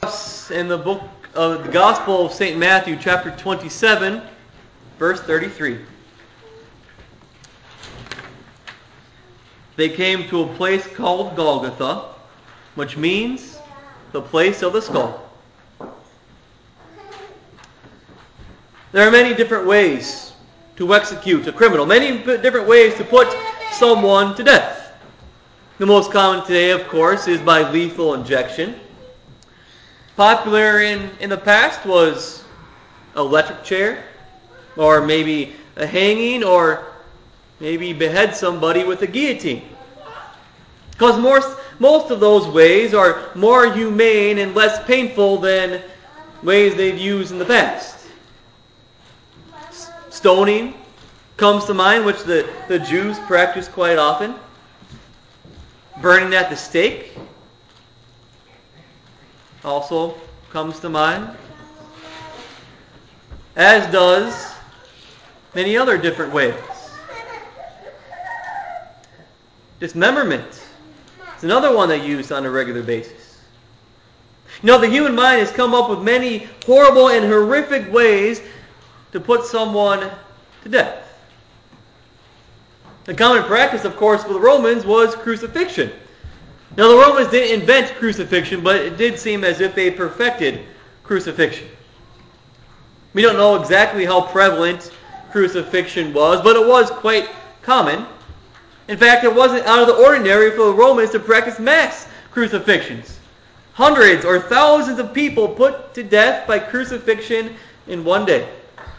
in the book of the Gospel of St. Matthew, chapter 27, verse 33. They came to a place called Golgotha, which means the place of the skull. There are many different ways to execute a criminal, many different ways to put someone to death. The most common today, of course, is by lethal injection. Popular in the past was electric chair, or maybe a hanging, or maybe behead somebody with a guillotine. Because most of those ways are more humane and less painful than ways they've used in the past. Stoning comes to mind, which the Jews practice quite often. Burning at the stake also comes to mind. As does many other different ways. Dismemberment is another one that's used on a regular basis. You know, the human mind has come up with many horrible and horrific ways to put someone to death. The common practice, of course, for the Romans was crucifixion. Now, the Romans didn't invent crucifixion, but it did seem as if they perfected crucifixion. We don't know exactly how prevalent crucifixion was, but it was quite common. In fact, it wasn't out of the ordinary for the Romans to practice mass crucifixions. Hundreds or thousands of people put to death by crucifixion in one day.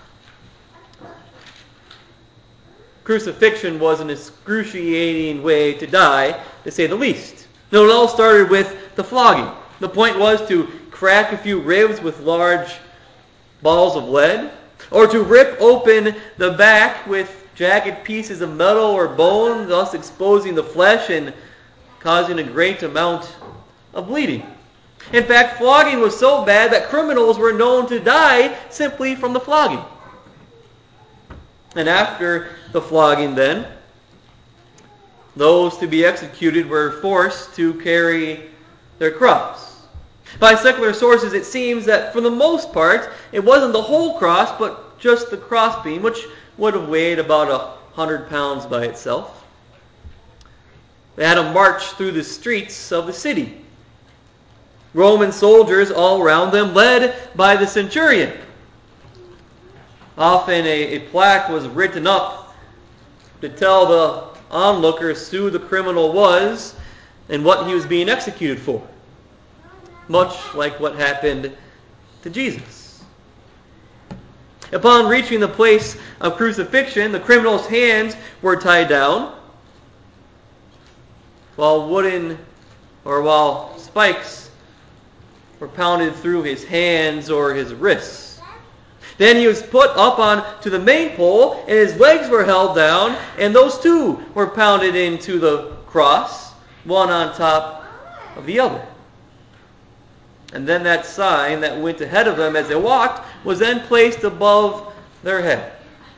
Crucifixion was an excruciating way to die, to say the least. Now, it all started with the flogging. The point was to crack a few ribs with large balls of lead, or to rip open the back with jagged pieces of metal or bone, thus exposing the flesh and causing a great amount of bleeding. In fact, flogging was so bad that criminals were known to die simply from the flogging. And after the flogging then, those to be executed were forced to carry their cross. By secular sources, it seems that for the most part, it wasn't the whole cross, but just the crossbeam, which would have weighed about 100 pounds by itself. They had to march through the streets of the city. Roman soldiers all around them, led by the centurion. Often a plaque was written up to tell the onlookers who the criminal was and what he was being executed for. Much like what happened to Jesus. Upon reaching the place of crucifixion, the criminal's hands were tied down, while spikes were pounded through his hands or his wrists. Then he was put up onto the main pole, and his legs were held down, and those too were pounded into the cross, one on top of the other. And then that sign that went ahead of them as they walked was then placed above their head.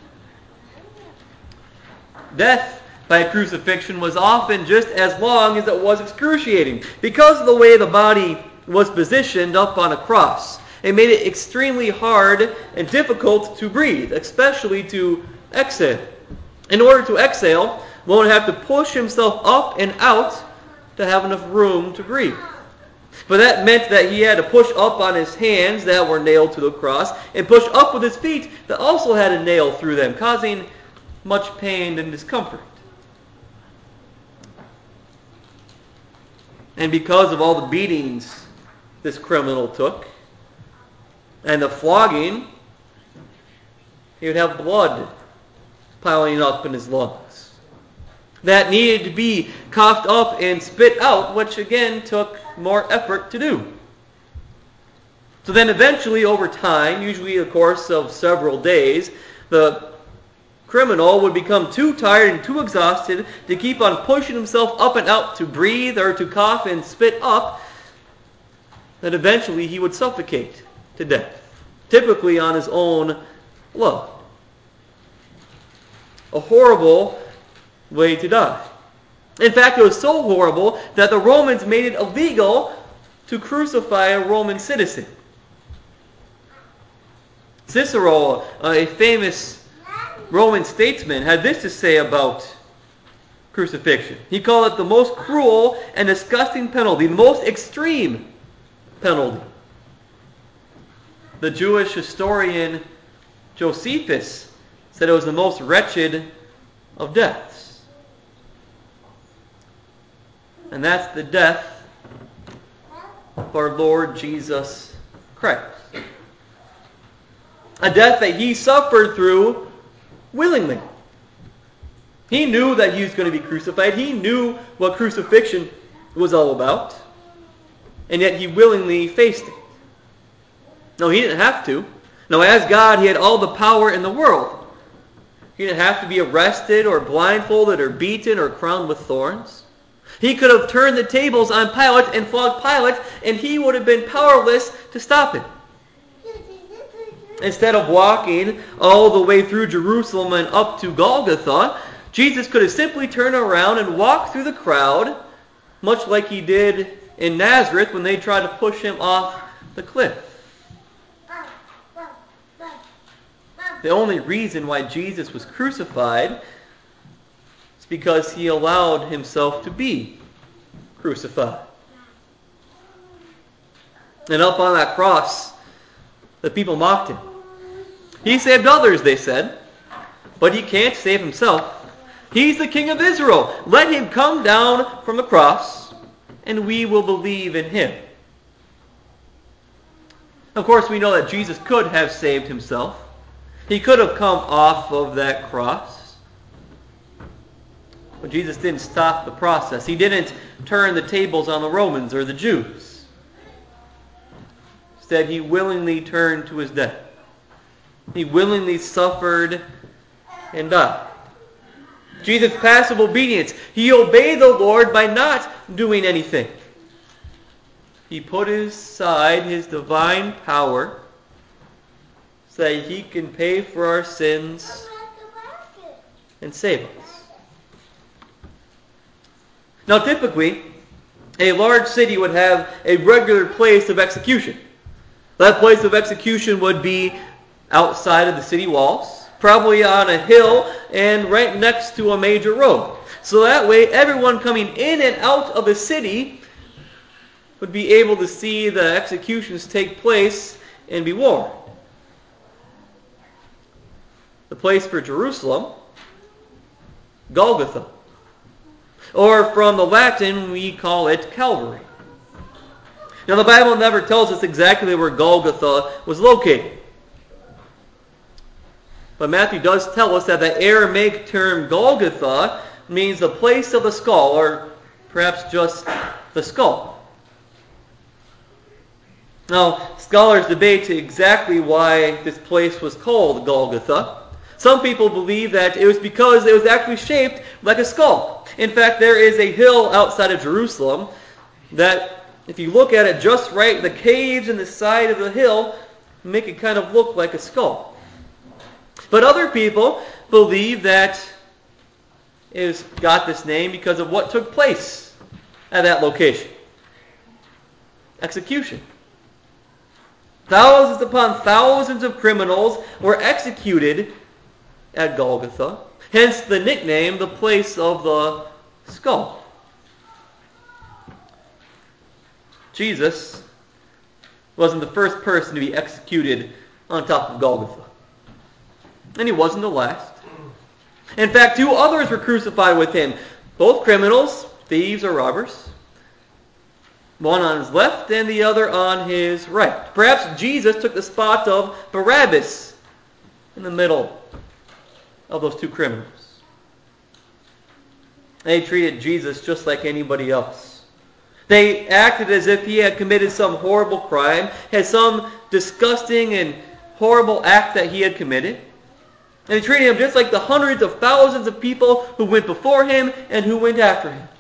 Death by crucifixion was often just as long as it was excruciating, because of the way the body was positioned up on a cross. It made it extremely hard and difficult to breathe, especially to exhale. In order to exhale, one would have to push himself up and out to have enough room to breathe. But that meant that he had to push up on his hands that were nailed to the cross, and push up with his feet that also had a nail through them, causing much pain and discomfort. And because of all the beatings this criminal took, and the flogging, he would have blood piling up in his lungs. That needed to be coughed up and spit out, which again took more effort to do. So then eventually, over time, usually a course of several days, the criminal would become too tired and too exhausted to keep on pushing himself up and out to breathe or to cough and spit up, that eventually he would suffocate to death, typically on his own blood. A horrible way to die. In fact, it was so horrible that the Romans made it illegal to crucify a Roman citizen. Cicero, a famous Roman statesman, had this to say about crucifixion. He called it the most cruel and disgusting penalty, the most extreme penalty. The Jewish historian Josephus said it was the most wretched of deaths. And that's the death of our Lord Jesus Christ. A death that he suffered through willingly. He knew that he was going to be crucified. He knew what crucifixion was all about. And yet he willingly faced it. No, he didn't have to. No, as God, he had all the power in the world. He didn't have to be arrested or blindfolded or beaten or crowned with thorns. He could have turned the tables on Pilate and flogged Pilate, and he would have been powerless to stop it. Instead of walking all the way through Jerusalem and up to Golgotha, Jesus could have simply turned around and walked through the crowd, much like he did in Nazareth when they tried to push him off the cliff. The only reason why Jesus was crucified is because he allowed himself to be crucified. And up on that cross, the people mocked him. He saved others, they said, but he can't save himself. He's the King of Israel. Let him come down from the cross, and we will believe in him. Of course, we know that Jesus could have saved himself. He could have come off of that cross. But Jesus didn't stop the process. He didn't turn the tables on the Romans or the Jews. Instead, he willingly turned to his death. He willingly suffered and died. Jesus' passive obedience. He obeyed the Lord by not doing anything. He put aside his divine power so that he can pay for our sins and save us. Now, typically, a large city would have a regular place of execution. That place of execution would be outside of the city walls, probably on a hill and right next to a major road. So that way, everyone coming in and out of the city would be able to see the executions take place and be warned. The place for Jerusalem, Golgotha. Or from the Latin, we call it Calvary. Now, the Bible never tells us exactly where Golgotha was located. But Matthew does tell us that the Aramaic term Golgotha means the place of the skull, or perhaps just the skull. Now, scholars debate exactly why this place was called Golgotha. Some people believe that it was because it was actually shaped like a skull. In fact, there is a hill outside of Jerusalem that, if you look at it just right, the caves in the side of the hill make it kind of look like a skull. But other people believe that it got this name because of what took place at that location. Execution. Thousands upon thousands of criminals were executed at Golgotha. Hence the nickname, the place of the skull. Jesus wasn't the first person to be executed on top of Golgotha. And he wasn't the last. In fact, two others were crucified with him. Both criminals, thieves or robbers. One on his left and the other on his right. Perhaps Jesus took the spot of Barabbas in the middle of those two criminals. They treated Jesus just like anybody else. They acted as if he had committed some horrible crime, had some disgusting and horrible act that he had committed. And they treated him just like the hundreds of thousands of people who went before him and who went after him.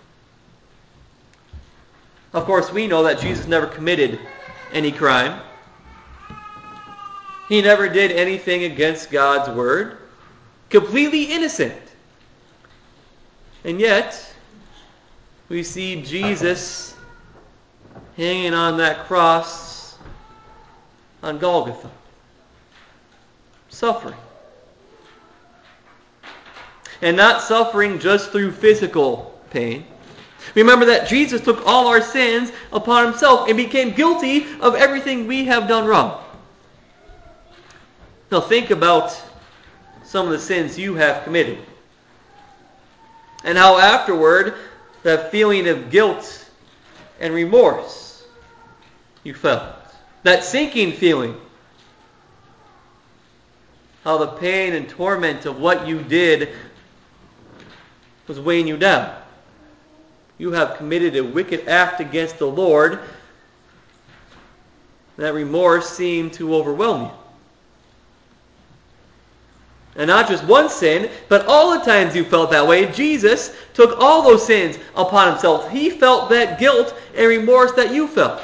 Of course, we know that Jesus never committed any crime. He never did anything against God's word. Completely innocent. And yet, we see Jesus hanging on that cross on Golgotha. Suffering. And not suffering just through physical pain. Remember that Jesus took all our sins upon himself and became guilty of everything we have done wrong. Now think about some of the sins you have committed. And how afterward, that feeling of guilt and remorse you felt. That sinking feeling. How the pain and torment of what you did was weighing you down. You have committed a wicked act against the Lord. That remorse seemed to overwhelm you. And not just one sin, but all the times you felt that way, Jesus took all those sins upon himself. He felt that guilt and remorse that you felt.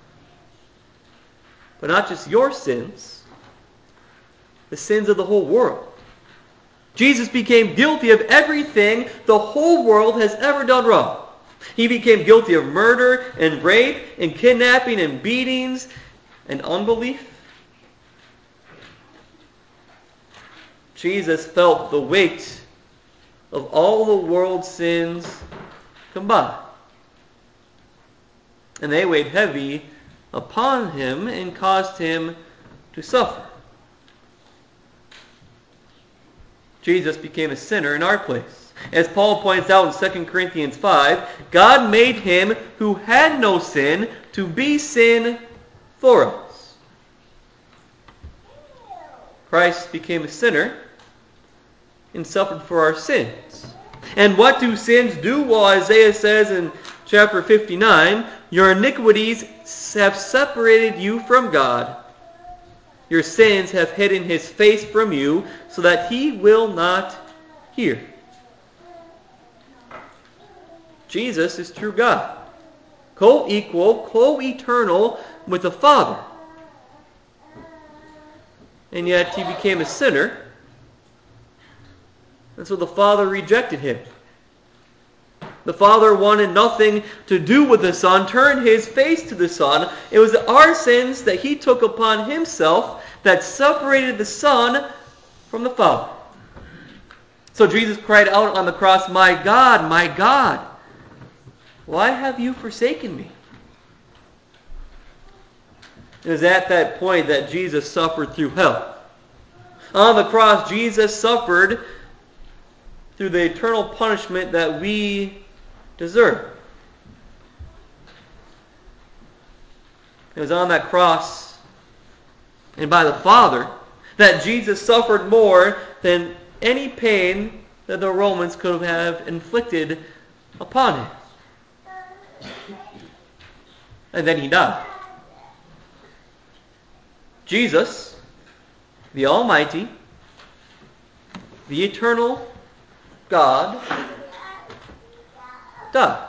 But not just your sins, the sins of the whole world. Jesus became guilty of everything the whole world has ever done wrong. He became guilty of murder and rape and kidnapping and beatings and unbelief. Jesus felt the weight of all the world's sins combined. And they weighed heavy upon him and caused him to suffer. Jesus became a sinner in our place. As Paul points out in 2 Corinthians 5, God made him who had no sin to be sin for us. Christ became a sinner and suffered for our sins. And what do sins do? Well, Isaiah says in chapter 59, your iniquities have separated you from God. Your sins have hidden his face from you so that he will not hear. Jesus is true God, co-equal, co-eternal with the Father. And yet he became a sinner, and so the Father rejected him. The Father wanted nothing to do with the Son, turned his face to the Son. It was our sins that he took upon himself that separated the Son from the Father. So Jesus cried out on the cross, my God, why have you forsaken me? It was at that point that Jesus suffered through hell. On the cross, Jesus suffered through the eternal punishment that we deserve. It was on that cross and by the Father that Jesus suffered more than any pain that the Romans could have inflicted upon him. And then he died. Jesus, the Almighty, the eternal God, died.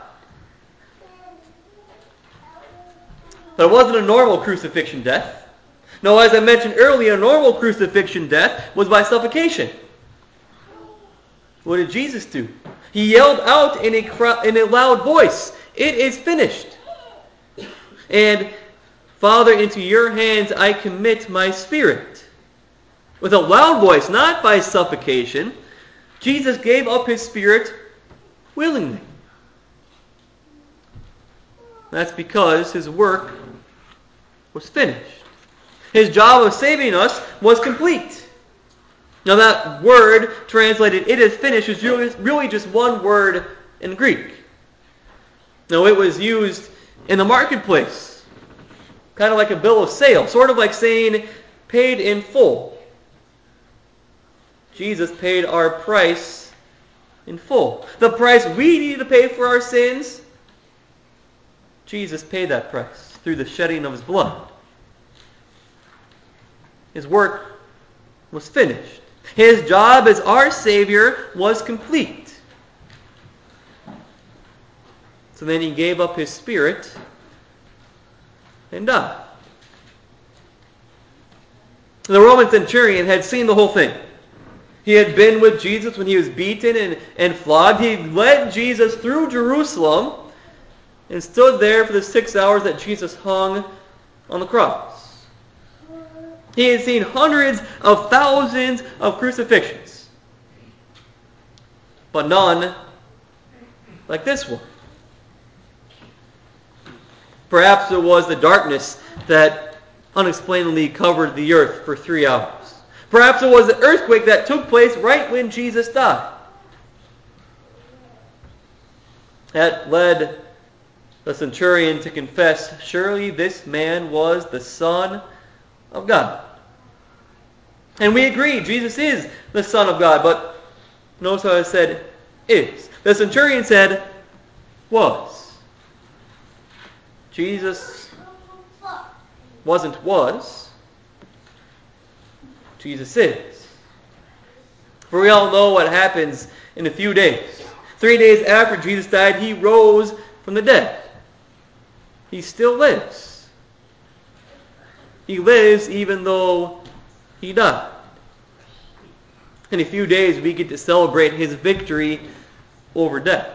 But it wasn't a normal crucifixion death. No, as I mentioned earlier, a normal crucifixion death was by suffocation. What did Jesus do? He yelled out in a loud voice, it is finished. And, Father, into your hands I commit my spirit. With a loud voice, not by suffocation, Jesus gave up his spirit willingly. That's because his work was finished. His job of saving us was complete. Now that word translated, it is finished, is really just one word in Greek. Now it was used in the marketplace, kind of like a bill of sale, sort of like saying paid in full. Jesus paid our price in full. The price we needed to pay for our sins, Jesus paid that price through the shedding of his blood. His work was finished. His job as our Savior was complete. So then he gave up his spirit and died. The Roman centurion had seen the whole thing. He had been with Jesus when he was beaten and flogged. He led Jesus through Jerusalem and stood there for the 6 hours that Jesus hung on the cross. He had seen hundreds of thousands of crucifixions, but none like this one. Perhaps it was the darkness that unexplainably covered the earth for 3 hours. Perhaps it was the earthquake that took place right when Jesus died. That led the centurion to confess, surely this man was the Son of God. And we agree, Jesus is the Son of God, but notice how I said is. The centurion said was. Jesus wasn't was. Jesus is. For we all know what happens in a few days. 3 days after Jesus died, he rose from the dead. He still lives. He lives even though he died. In a few days, we get to celebrate his victory over death.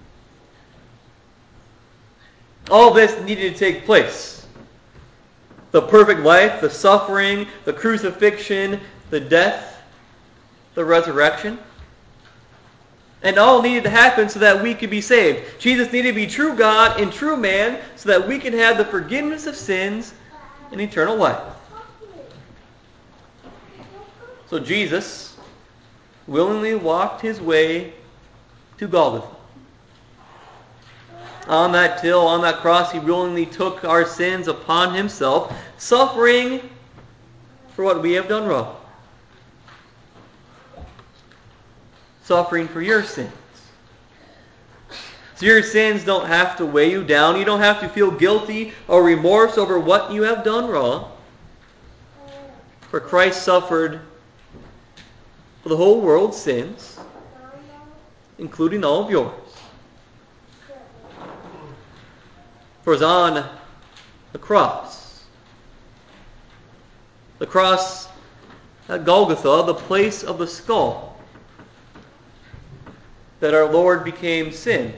All this needed to take place. The perfect life, the suffering, the crucifixion, the death, the resurrection. And all needed to happen so that we could be saved. Jesus needed to be true God and true man so that we could have the forgiveness of sins and eternal life. So Jesus willingly walked his way to Golgotha. On that hill, on that cross, he willingly took our sins upon himself, suffering for what we have done wrong. Suffering for your sins. So your sins don't have to weigh you down. You don't have to feel guilty or remorse over what you have done wrong. For Christ suffered for the whole world's sins, including all of yours. For it was on the cross at Golgotha, the place of the skull, that our Lord became sin,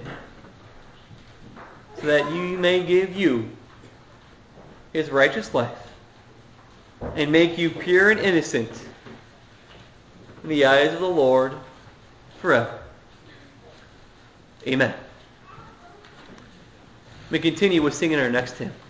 so that He may give you His righteous life and make you pure and innocent in the eyes of the Lord forever. Amen. We continue with singing our next hymn.